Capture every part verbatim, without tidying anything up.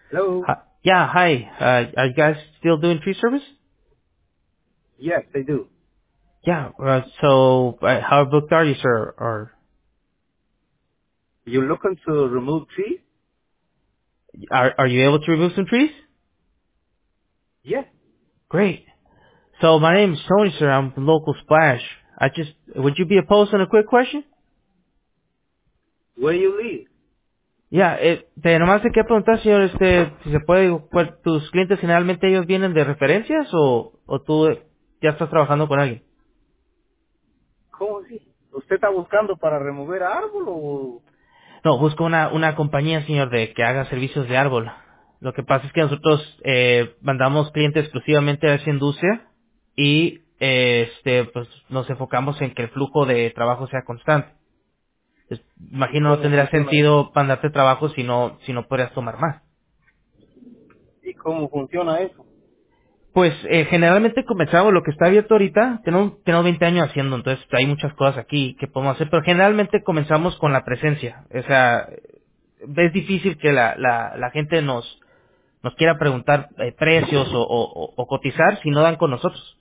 Hello. Hi, yeah, hi. Uh, are you guys still doing tree service? Yes, they do. Yeah. Uh, so, uh, how booked are you, sir? Or You looking to remove trees? are are you able to remove some trees? Yes. Great. So, my name is Tony, sir. I'm from Local Splash. I just would you be opposed on a quick question? Where you live? Yeah, eh, te nomás te quiero preguntar, señor, este, si se puede, cuál- tus clientes generalmente ellos vienen de referencias o o tú eh, ya estás trabajando con alguien. ¿Cómo así? ¿Usted está buscando para remover árbol o...? No, busco una, una compañía, señor, de que haga servicios de árbol. Lo que pasa es que nosotros eh, mandamos clientes exclusivamente a esa industria y eh, este pues nos enfocamos en que el flujo de trabajo sea constante. Pues, ¿Y imagino no cómo tendría funciona eso? sentido mandarte trabajo si no si no podrías tomar más. ¿Y cómo funciona eso? Pues eh, generalmente comenzamos lo que está abierto ahorita, tenemos, tenemos veinte años haciendo, entonces hay muchas cosas aquí que podemos hacer, pero generalmente comenzamos con la presencia. O sea, es difícil que la, la, la gente nos nos quiera preguntar eh, precios o, o- o cotizar si no dan con nosotros.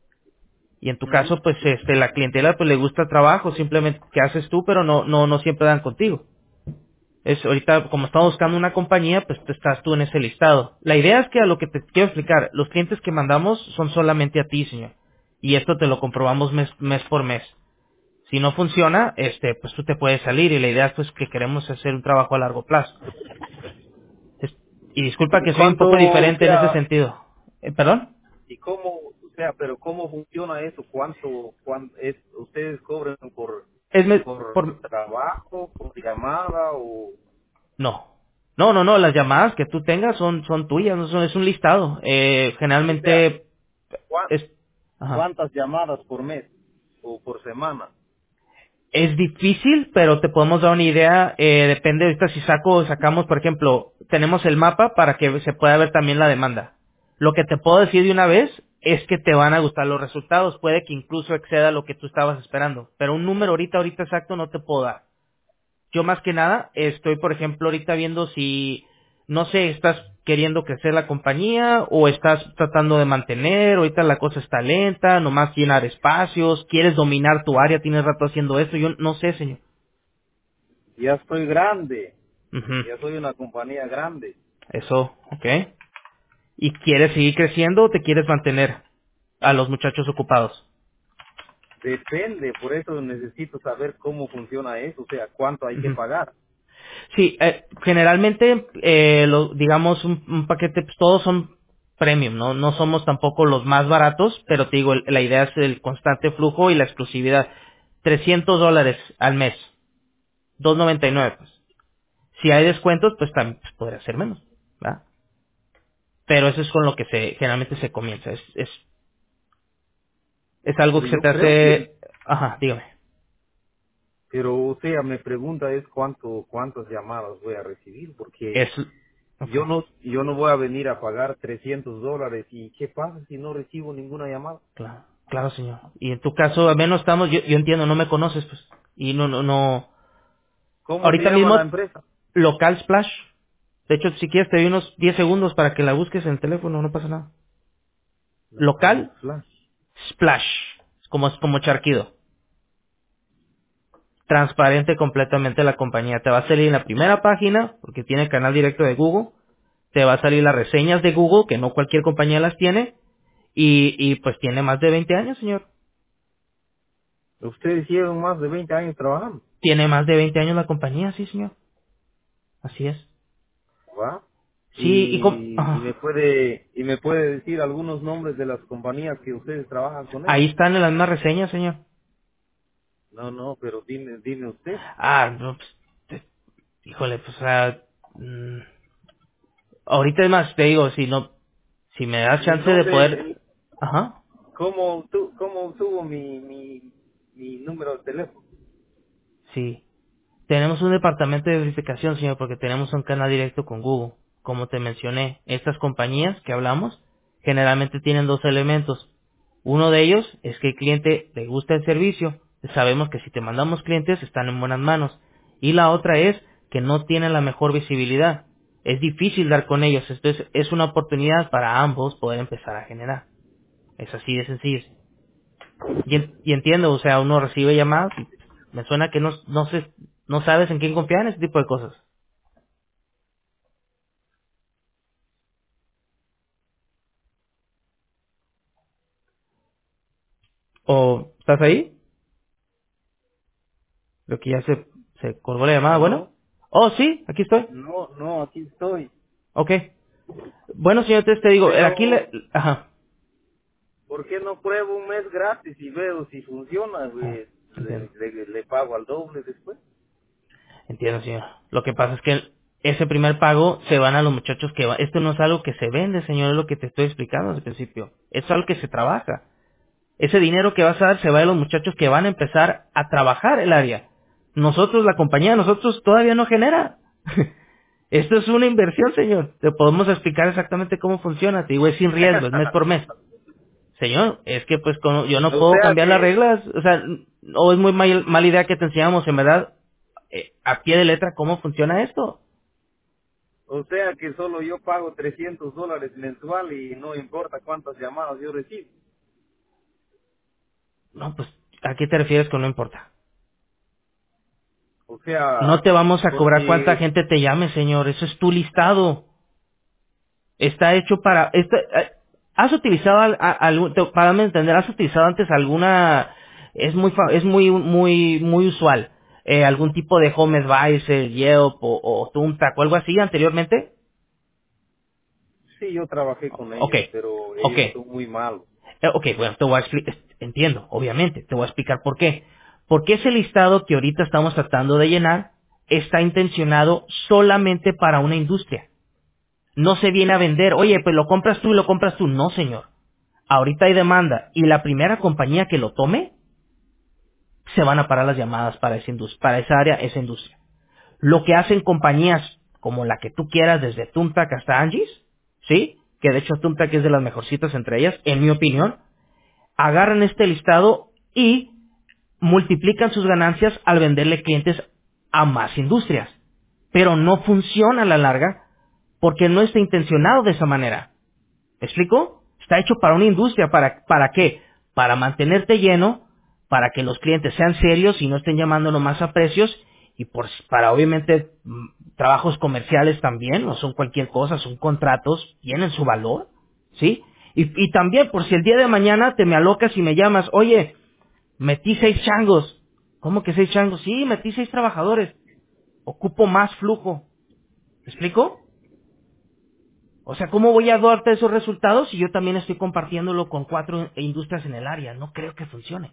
Y en tu Ujú. caso, pues este la clientela pues le gusta el trabajo, simplemente que haces tú, pero no no no siempre dan contigo. Es ahorita como estamos buscando una compañía, pues te estás tú en ese listado. La idea es que a lo que te quiero explicar, los clientes que mandamos son solamente a ti, señor. Y esto te lo comprobamos mes mes por mes. Si no funciona, este pues tú te puedes salir y la idea es pues que queremos hacer un trabajo a largo plazo. Es- y disculpa ¿Y que soy un cuánto, poco o diferente en ese sea, sentido. Eh, ¿Perdón? y cómo, o sea, pero cómo funciona eso? ¿Cuánto, cuán es, ustedes cobran por, Es me- por por trabajo, por llamada o no. No, no, no, las llamadas que tú tengas son son tuyas, no son, es un listado. Eh, o sea, generalmente cuán- es ajá. cuántas llamadas por mes o por semana? Es difícil, pero te podemos dar una idea, eh, depende ahorita si saco sacamos, por ejemplo, tenemos el mapa para que se pueda ver también la demanda. Lo que te puedo decir de una vez es que te van a gustar los resultados, puede que incluso exceda lo que tú estabas esperando, pero un número ahorita ahorita exacto no te puedo dar. Yo más que nada estoy, por ejemplo, ahorita viendo si, no sé, estás queriendo crecer la compañía o estás tratando de mantener, ahorita la cosa está lenta, nomás llenar espacios, quieres dominar tu área, tienes rato haciendo esto, yo no sé, señor. Ya estoy grande, Ujú. ya soy una compañía grande. Eso, ok. ¿Y quieres seguir creciendo o te quieres mantener a los muchachos ocupados? Depende, por eso necesito saber cómo funciona eso, o sea, cuánto hay que Ujú. pagar. Sí, eh, generalmente, eh, lo- digamos, un, un paquete, pues todos son premium, ¿no? No somos tampoco los más baratos, pero te digo, el- la idea es el constante flujo y la exclusividad. trescientos dólares al mes, dos noventa y nueve, pues. Si hay descuentos, pues también pues, podría ser menos, ¿verdad? Pero eso es con lo que se, generalmente se comienza. Es, es, es algo Pero que se yo te creo que, hace, ajá, dígame. pero o sea, mi pregunta es cuánto, cuántas llamadas voy a recibir, Es, porque ok, yo no, yo no voy a venir a pagar trescientos dólares y ¿qué pasa si no recibo ninguna llamada? claro, claro, señor. Y en tu caso, al menos estamos, yo, yo entiendo, no me conoces, pues. Y no, no, no, ¿Cómo se ahorita llama la mismo, empresa? local splash. De hecho, si quieres te doy unos diez segundos para que la busques en el teléfono, no pasa nada. Local Local Flash. splash. Como, como charquido. Transparente completamente la compañía. Te va a salir en la primera página, porque tiene canal directo de Google. Te va a salir las reseñas de Google, que no cualquier compañía las tiene. Y, y pues tiene más de veinte años, señor. Ustedes llevan más de veinte años trabajando, Tiene más de veinte años la compañía, sí, señor. Así es. ¿va? Sí, y com- Y, y me ajá. puede, y me puede decir algunos nombres de las compañías que ustedes trabajan con ellos. Ahí están en las mismas reseñas, señor. No, no, pero dime, dime usted. Ah, no, pues, te- híjole, pues, o sea, mm, ahorita es más, te digo, si no, si me das ¿En chance de dónde, poder, en- ajá, cómo, tu, cómo obtuvo mi, mi, mi número de teléfono? sí. Tenemos un departamento de verificación, señor, porque tenemos un canal directo con Google. Como te mencioné, estas compañías que hablamos generalmente tienen dos elementos. Uno de ellos es que el cliente le gusta el servicio. Sabemos que si te mandamos clientes están en buenas manos. Y la otra es que no tienen la mejor visibilidad. Es difícil dar con ellos. Entonces es una oportunidad para ambos poder empezar a generar. Es así de sencillo. Y, en- y entiendo, o sea, uno recibe llamadas y me suena que no, no, sé, no sabes en quién confiar en ese tipo de cosas. ¿O estás ahí? Creo que ya se, se colgó la llamada. Bueno. ¿Aló? Oh, sí, aquí estoy. No, no, aquí estoy. Ok. Bueno, señor, entonces te digo, eh, aquí le... Pero, Ajá. ¿por qué no pruebo un mes gratis y veo si funciona? Ah, Pues, le, entiendo. le, le pago al doble después. Entiendo, señor. Lo que pasa es que ese primer pago se van a los muchachos que van. Esto no es algo que se vende, señor, es lo que te estoy explicando al principio. Es algo que se trabaja. Ese dinero que vas a dar se va a los muchachos que van a empezar a trabajar el área. Nosotros, la compañía, nosotros todavía no genera. Esto es una inversión, señor. Te podemos explicar exactamente cómo funciona. Te digo, es sin riesgo, es mes por mes. Señor, es que pues como yo no O puedo sea cambiar las que, reglas. O sea, o es muy mal- mala idea que te enseñamos, en verdad, eh, a pie de letra cómo funciona esto. o sea que solo yo pago trescientos dólares mensual y no importa cuántas llamadas yo recibo. No, pues, ¿a qué te refieres con no importa? O No sea, te vamos a cobrar cuánta porque, gente te llame, señor. Eso es tu listado. Está hecho para... Esto, eh, ¿Has utilizado, al- a- algún- te- para me entender, has utilizado antes alguna... Es muy fa- es muy muy muy usual. Eh, algún tipo de Home Advisor, Yelp o, o Thumbtack o algo así anteriormente? sí, yo trabajé con Ok, ellos, pero ok. ellos son muy malos. Eh, ok, bueno, te voy a explicar, entiendo, obviamente, te voy a explicar por qué. Porque ese listado que ahorita estamos tratando de llenar está intencionado solamente para una industria. No se viene a vender, oye, pues lo compras tú y lo compras tú. No, señor. Ahorita hay demanda y la primera compañía que lo tome, se van a parar las llamadas para esa, indus- para esa área, esa industria. Lo que hacen compañías como la que tú quieras, desde Thumbtack hasta Angie's, ¿sí? Que de hecho Thumbtack es de las mejorcitas entre ellas, en mi opinión, agarran este listado y multiplican sus ganancias al venderle clientes a más industrias. Pero no funciona a la larga porque no está intencionado de esa manera. ¿Me explico? Está hecho para una industria. ¿Para, para qué? Para mantenerte lleno, para que los clientes sean serios y no estén llamándolo más a precios y por, para obviamente mm, trabajos comerciales también, no son cualquier cosa, son contratos, tienen su valor, ¿sí? Y, y también por si el día de mañana te me alocas y me llamas, oye, metí seis changos. ¿Cómo que seis changos? Sí, metí seis trabajadores. Ocupo más flujo. ¿Me explico? O sea, ¿cómo voy a darte esos resultados si yo también estoy compartiéndolo con cuatro industrias en el área? No creo que funcione.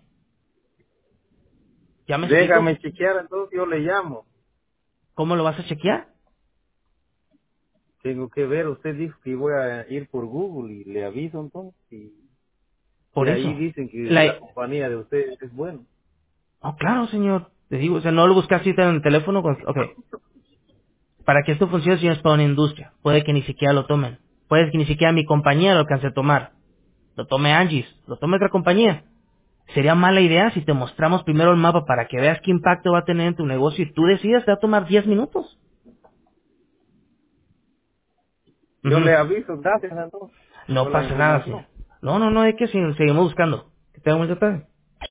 ¿Ya me explico? Déjame chequear, entonces yo le llamo. ¿Cómo lo vas a chequear? Tengo que ver, usted dijo que voy a ir por Google y le aviso entonces. Y, y Por ahí eso. dicen que la La... compañía de ustedes es buena. Oh, claro, señor. Te digo, o sea, no lo buscaste en el teléfono. Con... Ok. Para que esto funcione, si no es para una industria. Puede que ni siquiera lo tomen. Puede que ni siquiera mi compañía lo alcance a tomar. Lo tome Angie's. Lo tome otra compañía. Sería mala idea si te mostramos primero el mapa para que veas qué impacto va a tener en tu negocio y tú decidas, te va a tomar diez minutos. Yo le Ujú. aviso, gracias entonces No por la pasa nada, señor. información. No, no, no, hay que seguir- seguimos buscando. Que tenga un buen tarde.